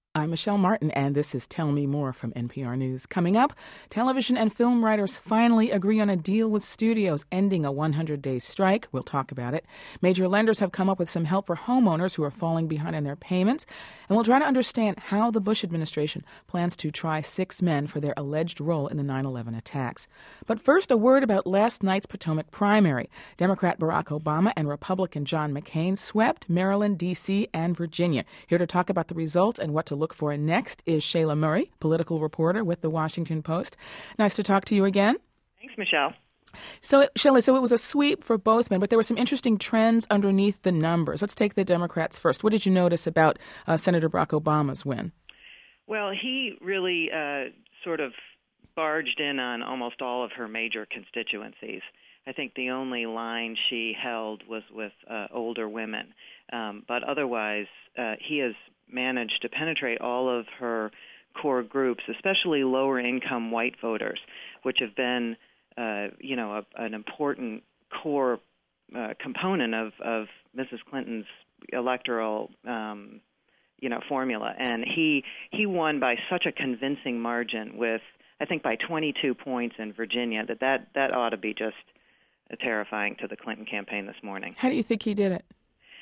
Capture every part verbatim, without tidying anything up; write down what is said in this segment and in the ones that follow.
I'm Michelle Martin, and this is Tell Me More from N P R News. Coming up, television and film writers finally agree on a deal with studios ending a one hundred day strike. We'll talk about it. Major lenders have come up with some help for homeowners who are falling behind in their payments. And we'll try to understand how the Bush administration plans to try six men for their alleged role in the nine eleven attacks. But first, a word about last night's Potomac primary. Democrat Barack Obama and Republican John McCain swept Maryland, D C, and Virginia. Here to talk about the results and what to look for next is Shayla Murray, political reporter with The Washington Post. Nice to talk to you again. Thanks, Michelle. So, Shayla, so it was a sweep for both men, but there were some interesting trends underneath the numbers. Let's take the Democrats first. What did you notice about uh, Senator Barack Obama's win? Well, he really uh, sort of barged in on almost all of her major constituencies. I think the only line she held was with uh, older women. Um, but otherwise, uh, he has managed to penetrate all of her core groups, especially lower-income white voters, which have been, uh, you know, a, an important core uh, component of, of Missus Clinton's electoral, um, you know, formula. And he he won by such a convincing margin, with I think by twenty-two points in Virginia, that that, that ought to be just terrifying to the Clinton campaign this morning. How do you think he did it?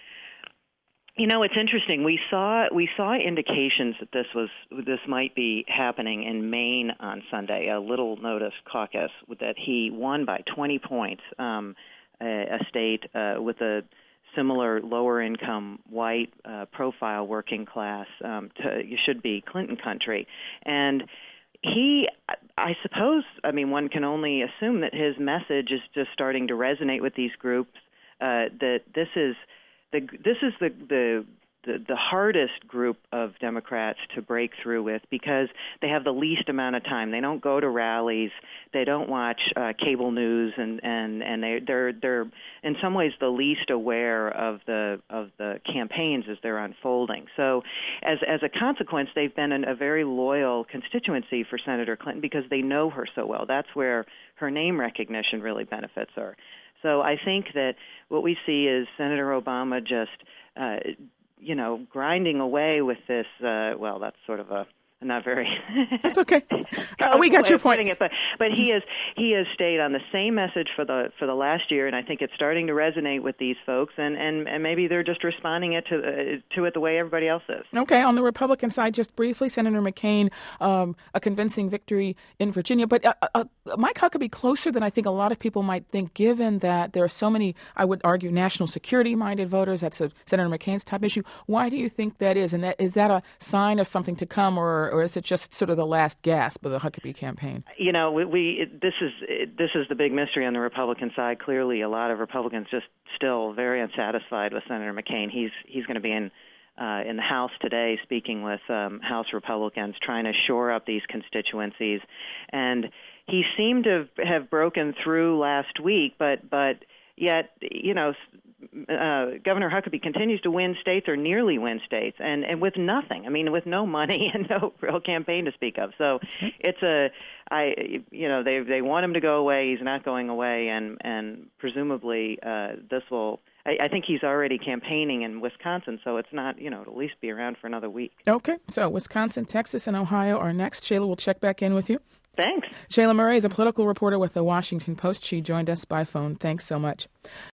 You know, it's interesting. We saw we saw indications that this was this might be happening in Maine on Sunday, a little notice caucus, that he won by twenty points, um, a, a state uh, with a similar lower income white uh, profile working class um, to you should be Clinton country. And he, I suppose, I mean, one can only assume that his message is just starting to resonate with these groups, uh, that this is The, this is the, the the the hardest group of Democrats to break through with, because they have the least amount of time. They don't go to rallies. They don't watch uh, cable news, and, and, and they they're they're in some ways the least aware of the of the campaigns as they're unfolding. So, as as a consequence, they've been an, a very loyal constituency for Senator Clinton because they know her so well. That's where her name recognition really benefits her. So I think that what we see is Senator Obama just, uh, you know, grinding away with this, uh, well, that's sort of a not very... That's okay. Uh, we got your point. It, but but he has he has stayed on the same message for the for the last year, and I think it's starting to resonate with these folks, and, and, and maybe they're just responding it to uh, to it the way everybody else is. Okay, on the Republican side, just briefly, Senator McCain, um, a convincing victory in Virginia, but uh, uh, Mike Huckabee closer than I think a lot of people might think, given that there are so many, I would argue, national security-minded voters. That's a, Senator McCain's top issue. Why do you think that is? And that, is that a sign of something to come, or or is it just sort of the last gasp of the Huckabee campaign? You know, we, we this is this is the big mystery on the Republican side. Clearly, a lot of Republicans just still very unsatisfied with Senator McCain. He's he's going to be in uh, in the House today, speaking with um, House Republicans, trying to shore up these constituencies, and he seemed to have broken through last week, but but yet, you know, uh, Governor Huckabee continues to win states, or nearly win states, and, and with nothing. I mean, with no money and no real campaign to speak of. So it's a, I, you know, they they want him to go away. He's not going away, and and presumably uh, this will. I, I think he's already campaigning in Wisconsin, so it's not, you know, it'll at least be around for another week. Okay, so Wisconsin, Texas, and Ohio are next. Shayla, we'll check back in with you. Thanks. Shayla Murray is a political reporter with The Washington Post. She joined us by phone. Thanks so much.